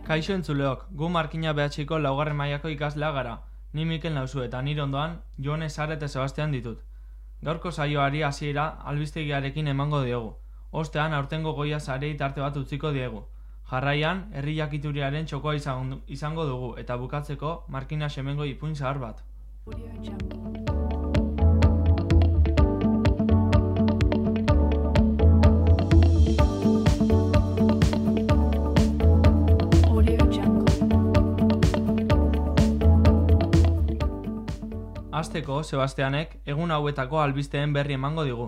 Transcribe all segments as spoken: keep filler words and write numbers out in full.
Kaixo entzuleok, gu Markina behatxiko laugarren mailako ikaslea gara. Ni Mikel nauzu eta nire ondoan Jone, Sara eta Sebastian ditut. Gaurko saioari hasiera albistegiarekin emango diogu. Ostean aurtengo Goia Sarei tarte bat utziko diegu. Jarraian, herri jakituriaren txokoa izango dugu eta bukatzeko Markina Semengo ipuin zahar bat. Hasteko, Sebastianek egun hauetako albisteen berri emango digu.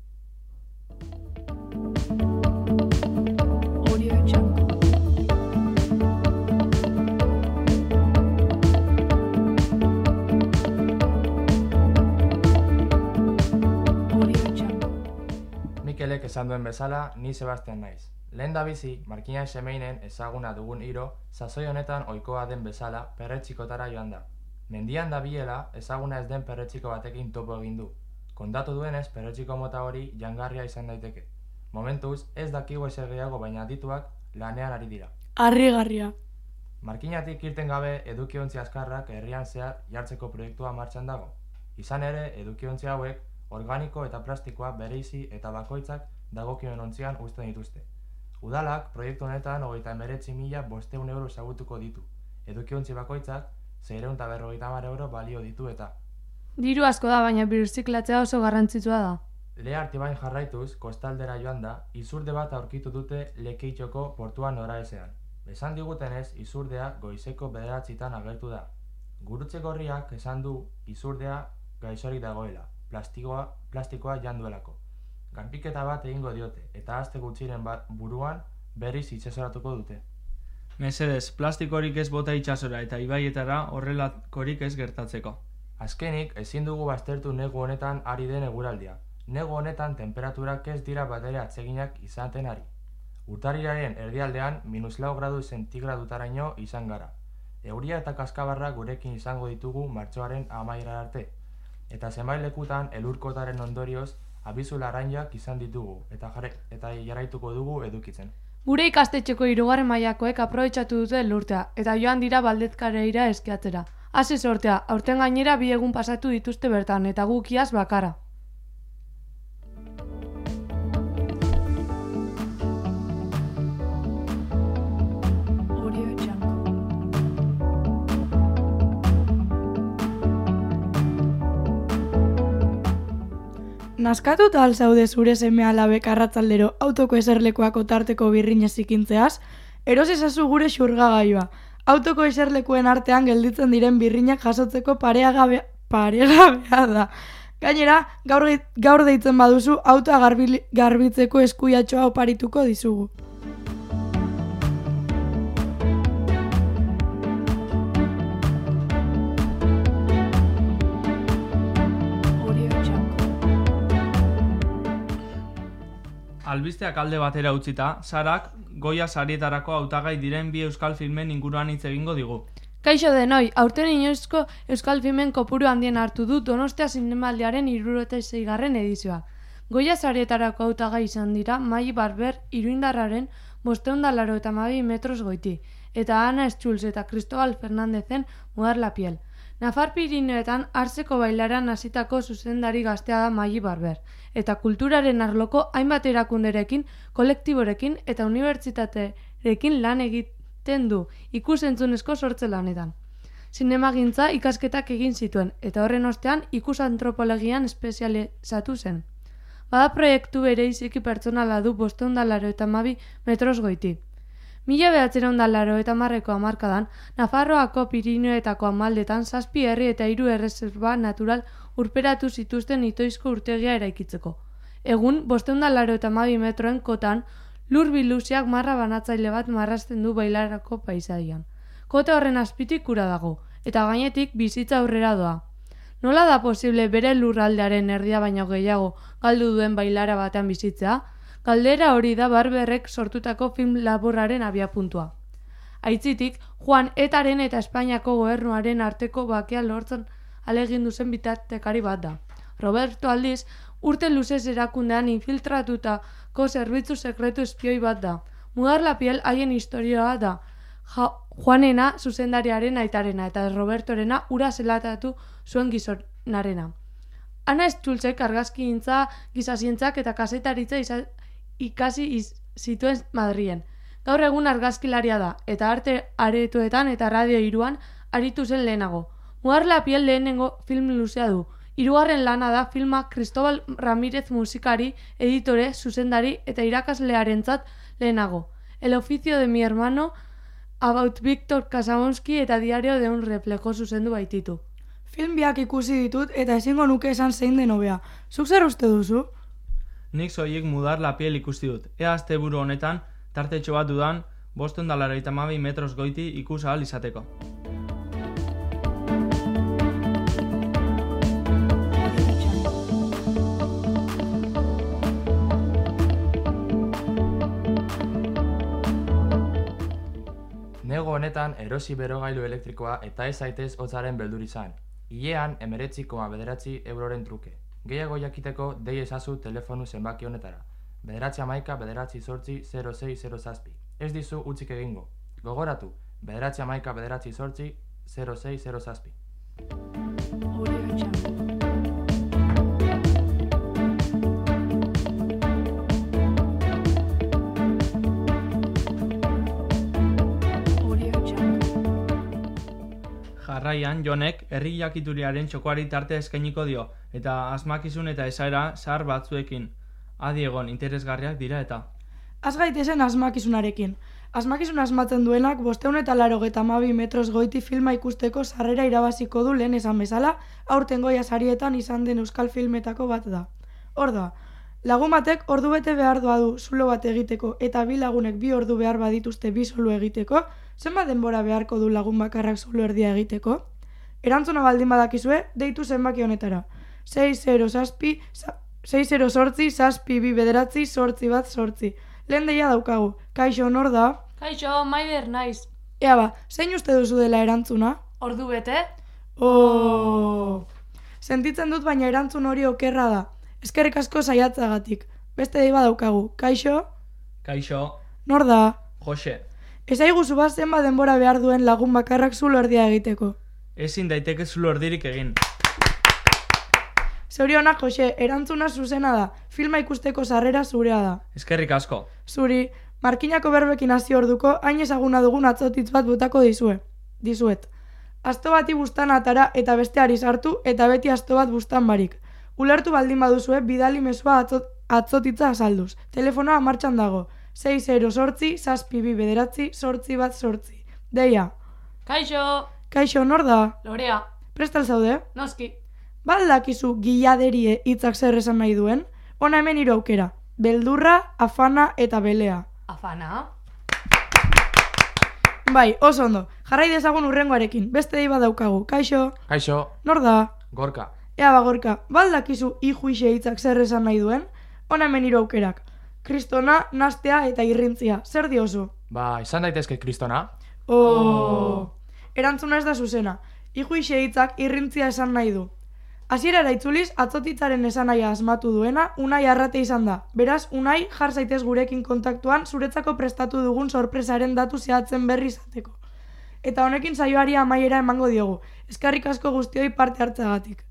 Mikelek esan duen bezala, ni Sebastian naiz. Lehen da bizi, Markina Semeinen ezaguna dugun hiro, sasoi honetan ohikoa den bezala, perretxikotara joan da. Mendian dabilela ezaguna ez den perretxiko batekin topo egin du. Kontatu duenez, perretxiko mota hori jangarria izan daiteke. Momentuz, ez dakigu ezer gehiago baina adituak lanean ari dira. Harrigarria. Markinatik irten gabe edukiontzi azkarrak herrian zehar jartzeko proiektua martxan dago. Izan ere, edukiontzi hauek organiko eta plastikoa bereizi eta bakoitzak dagokion ontzian uzten dituzte. Udalak proiektu honetan hogeita hemeretzi mila bostehun euro ezagutuko ditu. Edukiontzi bakoitzak seiehun eta berrogeita hamar euro balio ditu eta. Diru asko da, baina birziklatzea oso garrantzitsua da. Lehe Artibain jarraituz, kostaldera joan da, izurde bat aurkitu dute Lekeitioko portuan noraezean. Esan digutenez, izurdea goizeko bederatzitan agertu da. Gurutze Gorriak esan du izurdea gaixorik dagoela, plastikoa, plastikoa janduelako. Garpiketa bat egingo diote, eta aste gutxiren buruan berriz itsasoratuko dute. Mesedez, plastikorik ez bota itsasora eta ibaietara horrelakorik ez gertatzeko. Azkenik, ezin dugu baztertu negu honetan ari den eguraldia. Negu honetan temperaturak ez dira batere atseginak izaten ari. Urtarrilaren erdialdean minus lau gradu zentigradutaraino izan gara. Euria eta kaskabarra gurekin izango ditugu martxoaren amaierara arte. Eta zenbait lekutan elurkotaren ondorioz abisu laranjak izan ditugu eta, jare, eta jarraituko dugu edukitzen. Gure ikastetxeko hirugarren mailakoek aprobetxatu dute elurtea eta joan dira Baldezkareira eskiatzera. Hase sortea, aurten gainera bi egun pasatu dituzte bertan eta guk iaz bakara. Naskatuta al zaude zure seme alabek arratzaldero autoko eserlekuako tarteko birrinez zikintzeaz, eros ezazu gure xurgagailua. Autoko eserlekuen artean gelditzen diren birrinak jasotzeko paregabea, paregabea da. Gainera, gaur, gaur deitzen baduzu, autoa garbi, garbitzeko eskuiatxoa oparituko dizugu. Albisteak alde batera utzita, Sarak Goia Sarietarako hautagai diren bi euskal filmen inguruan hitz egingo digu. Kaixo denoi, aurten inoizko euskal filmen kopuru handien hartu du Donostia Zinemaldiaren hirurogeita seigarren edizioa. Goia Sarietarako hautagai izan dira Mai Barber iruindarraren bostehun eta laurogeita hamabi metros goiti, eta Ana Estxulz eta Cristobal Fernandezen Mudar la piel. Nafar Pirinioetan Arseko bailaran hasitako zuzendari gaztea da Mai Barber, eta kulturaren arloko hainbat erakunderekin, kolektiborekin eta unibertsitaterekin lan egiten du ikus-entzunezko sortze lanetan. Zinemagintza ikasketak egin zituen, eta horren ostean ikus-antropologian espezializatu zen. Bada proiektu bereiziki pertsonala du bostehun eta laurogeita hamabi metros goiti. Mila bederatziehun eta laurogeita hamarreko hamarkadan, Nafarroako Pirinioetako hamaldetan zazpi herri eta hiru erreserba natural urperatu zituzten itoizko urtegia eraikitzeko. Egun, bostehun eta laurogeita hamabi metroen kotan, lur biluziak marra banatzaile bat marrazten du bailarako paisaian. Kota horren azpitik ura dago, eta gainetik bizitza aurrera doa. Nola da posible bere lurraldearen erdia baino gehiago galdu duen bailara batean bizitzea? Galdera hori da Barberrek sortutako film laburraren abiapuntua. Aitzitik, Juan Etaren eta Espainiako gobernuaren arteko bakea lortzen ahalegindu zen bitartekari bat da. Roberto aldiz, urte luzez erakundean infiltratutako zerbitzu sekretu espioi bat da. Mudar la piel haien historioa da. ja, Juanena zuzendariaren aitarena eta Robertorena ura zelatatu zuen gizonarena. Ana Estultzek argazkigintza, gizazientzak eta kazetaritza iza, ikasi iz, zituen Madrilen. Gaur egun argazkilaria da, eta arte aretoetan eta radio hiruan aritu zen lehenago. Mudar la piel lehenengo film luzea du. Hirugarren lana da filma Cristobal Ramírez musikari, editore, zuzendari eta irakaslearentzat lehenago. El oficio de mi hermano, About Víctor Kasabonski eta Diario de un reflejo zuzendu baititu. Film biak ikusi ditut eta ezingo nuke esan zein den hobea. Zuk zer uste duzu? Nik soilik Mudar la piel ikusi dut. Ea asteburu honetan tartetxo bat dudan bostehun eta laurogeita hamabi metros goiti ikus ahal izateko. Nego honetan erosi berogailu elektrikoa eta ez zaitez hotzaren beldur izan. Hilean emeretzi koma bederatzi euroren truke. Gehiago jakiteko dei ezazu telefonu zenbaki honetara. Bederatzi hamaika bederatzi zortzi zero sei zero zazpi. Ez dizu utzik egingo. Gogoratu, bederatzi hamaika bederatzi zortzi zero sei zero zazpi. Jarraian, Jonek herri jakituriaren txokoari tarte eskainiko dio, eta asmakizun eta esaera zahar batzuekin. Adi egon, interesgarriak dira eta. Az gaitezen asmakizunarekin. Asmakizun asmatzen duenak bostehun eta laurogeita hamabi metros goiti filma ikusteko sarrera irabaziko du lehen esan bezala, aurten Goya sarietan izan den euskal filmetako bat da. Hor da, lagun batek ordu bete behar doa du zulo bat egiteko eta bi lagunek bi ordu behar badituzte bi zulo egiteko, zenbat denbora beharko du lagun bakarrak zulo erdia egiteko? Erantzuna baldin badakizue, deitu zenbaki honetara. sei zero zazpi, sei zero zortzi, zazpi bi bederatzi, zortzi bat zortzi. Lehen deia daukagu. Kaixo, nor da? Kaixo, Maider naiz. Ea ba, zein uste duzu dela erantzuna? Ordu bete? Oh. Sentitzen dut baina erantzun hori okerra da. Eskerrik asko saiatzagatik. Beste dei badaukagu. Kaixo? Kaixo, Nor da? Jose, Ezaiguzu bat zenbat denbora behar duen lagun bakarrak zulo erdia egiteko. ezin daiteke zulo erdirik egin. Zorionak, Jose, erantzuna zuzena da. Filma ikusteko sarrera zurea da. Eskerrik asko. Zuri, markinako berbekin hasi orduko, hain ezaguna dugun atzotitz bat botako dizue. Dizuet. Asto bati bustan atara eta besteari sartu eta beti asto bat bustan barik. Ulertu baldin baduzue, bidali mezua atzot, atzotitza azalduz. Telefonoa martxan dago. sei zero zortzi, zazpi bi bederatzi, zortzi bat zortzi. Deia. Kaixo, Kaixo, nor da? Lorea, Prestal zaude? noski. Baldakizu giladerie hitzak zer esan nahi duen? Hona hemen hiru aukera. Beldurra, afana eta belea. Afana? Bai, oso ondo. Jarrai dezagun urrengoarekin. Beste dei badaukagu. Kaixo, Kaixo, nor da? Gorka. Ea bagorka, baldakizu ijuixe hitzak zer esan nahi duen? Hona hemen hiru aukerak. Kristona, nastea eta irrintzia. Zer diozu? Ba, izan daitezke kristona? Oh. Erantzuna ez da zuzena. Ijuixe hitzak irrintzia esan nahi du. Hasierara itzuliz, atzotitzaren esanaia asmatu duena Unai Arrate izan da. Beraz, Unai, jar zaitez gurekin kontaktuan zuretzako prestatu dugun sorpresaren datu zehatzen berri izateko. Eta honekin saioari amaiera emango diogu. Eskerrik asko guztioi parte hartzeagatik.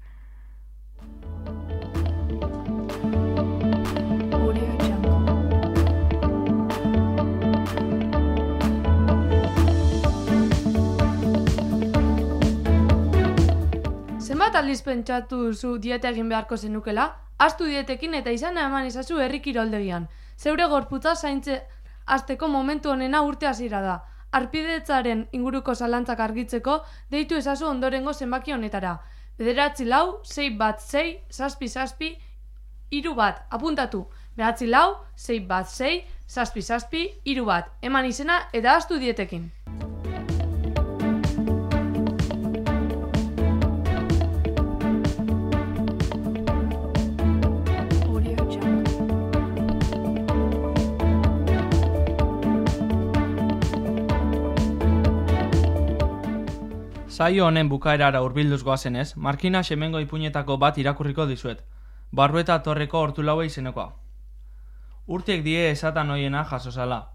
Zenbat aldiz pentsatu duzu dieta egin beharko zenukela? Astu dietekin eta izana eman ezazu herri kiroldegian. Zeure gorputza zaintze hasteko momentu honena urte hasiera da. Arpidetzaren inguruko zalantzak argitzeko deitu ezazu ondorengo zenbaki honetara. Bederatzi lau, sei bat sei, zazpi zazpi, hiru bat. Apuntatu. Bederatzi lau, sei bat sei, zazpi zazpi, hiru bat. Eman izena eta astu dietekin. Saio honen bukaerara hurbilduz goazenez, Markina Xemengo ipuinetako bat irakurriko dizuet. Barrueta Torreko Hortulaue izenekoa. Urtiek die esatan hoiena jasozala.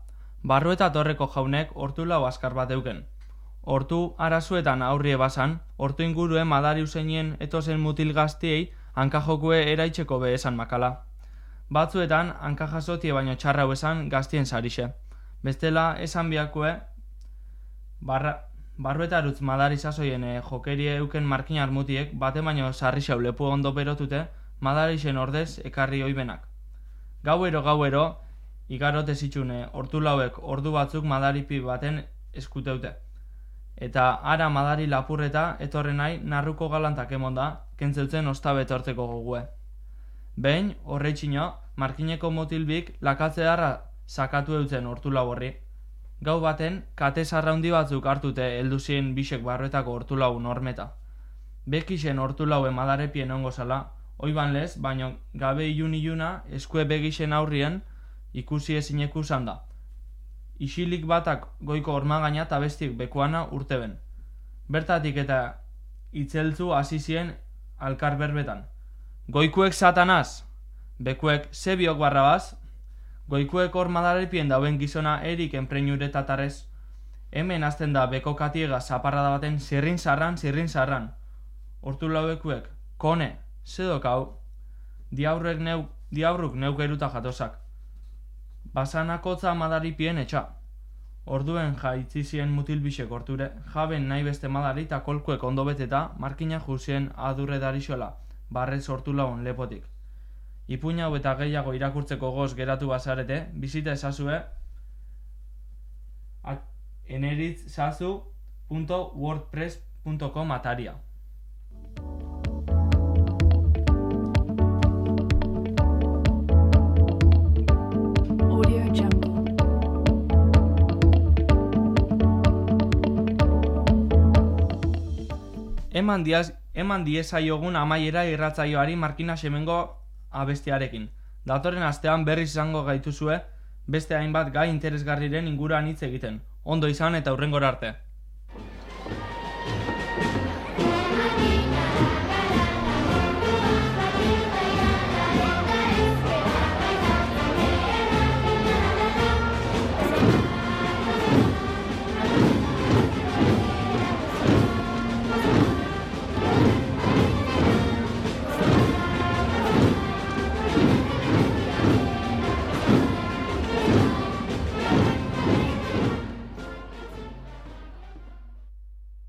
Barru eta torreko jaunek hortu lau askar bat euken. Hortu arazuetan aurrie basan, hortu ingurue madari useinien etozen mutil gaztiei hankajokue eraitxeko be esan makala. Batzuetan hankajasotie baino txarrau esan gaztien sarixe. Bestela esan biakue barra, barruetarutz madari sasoien e, jokerie euken markin armutiek bate baino sarrixau lepu ondo berotute madarixen ordez ekarri oibenak. Gauero gauero igarote zitxune hortu lauek ordu batzuk madaripi baten eskuteute. Eta ara madari lapurreta etorren nahi narruko galantak emonda kentzeutzen ostabe etortzeko gogue. Behin, horreitxino, markineko motilbik lakatzearra sakatu eutzen hortu lau horri. Gau baten, kate zarraundi batzuk hartute helduzien bisek barruetako hortu lau normeta. Bekixen hortu laue madarepien ongo zala, oiban lez, baino gabe ilun iluna eskue begixen aurrien ikusi ezineku zan da. Isilik batak goiko ormagaina eta bestik bekuana urteben. Bertatik eta itzeltzu hasi zien alkar berbetan. Goikuek satanaz! Bekuek zebiok barrabaz? Goikuek hor madarepien dauen gizona erik enpreinuretattarez. Hemen azten da beko katiega zaparrada baten zirrin zarran, zirrin zarran. Hortu lauekuek, kone, zedok hau. Diaurrek neu, diaurruk neuk eruta jatosak. Basanakotza madaripien etxa. Orduen jaitzizien mutilbisek horture, jaben nahi beste madari eta kolkuek ondo beteta markina jusien adurre darixola, barrez hortu laun lepotik. Ipuina hau eta gehiago irakurtzeko goz geratu bazarete, bizita ezazue eneritzazu punto wordpress punto com ataria. Eman, diaz, eman diezaiogun amaiera irratzaioari Markina Semengo abestiarekin. Datorren astean berriz izango gaituzue beste hainbat gai interesgarriren inguruan hitz egiten. Ondo izan eta hurrengora arte.